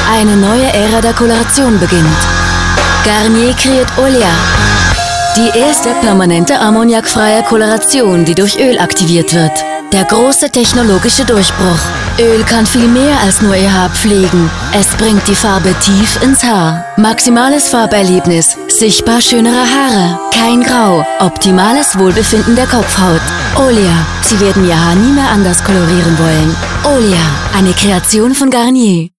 Eine neue Ära der Koloration beginnt. Garnier kreiert Olia. Die erste permanente ammoniakfreie Koloration, die durch Öl aktiviert wird. Der große technologische Durchbruch. Öl kann viel mehr als nur Ihr Haar pflegen. Es bringt die Farbe tief ins Haar. Maximales Farberlebnis, sichtbar schönere Haare, kein Grau, optimales Wohlbefinden der Kopfhaut. Olia, Sie werden Ihr Haar nie mehr anders kolorieren wollen. Olia, eine Kreation von Garnier.